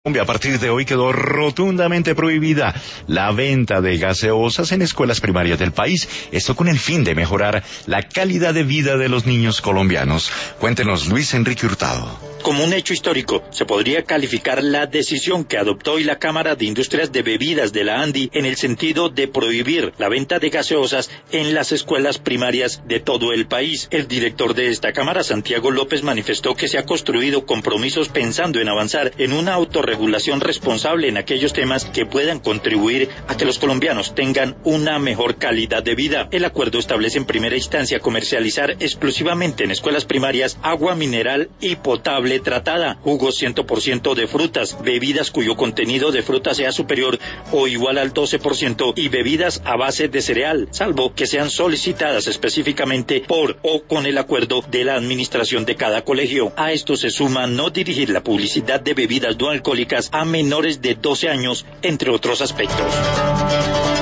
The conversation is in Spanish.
A partir de hoy quedó rotundamente prohibida la venta de gaseosas en escuelas primarias del país. Esto con el fin de mejorar la calidad de vida de los niños colombianos. Cuéntenos, Luis Enrique Hurtado. Como un hecho histórico, se podría calificar la decisión que adoptó hoy la Cámara de Industrias de Bebidas de la ANDI en el sentido de prohibir la venta de gaseosas en las escuelas primarias de todo el país. El director de esta Cámara, Santiago López, manifestó que se ha construido compromisos pensando en avanzar en una autorregulación responsable en aquellos temas que puedan contribuir a que los colombianos tengan una mejor calidad de vida. El acuerdo establece en primera instancia comercializar exclusivamente en escuelas primarias agua mineral y potable tratada, jugos 100% de frutas, bebidas cuyo contenido de fruta sea superior o igual al 12% y bebidas a base de cereal, salvo que sean solicitadas específicamente por o con el acuerdo de la administración de cada colegio. A esto se suma no dirigir la publicidad de bebidas no alcohólicas a menores de 12 años, entre otros aspectos.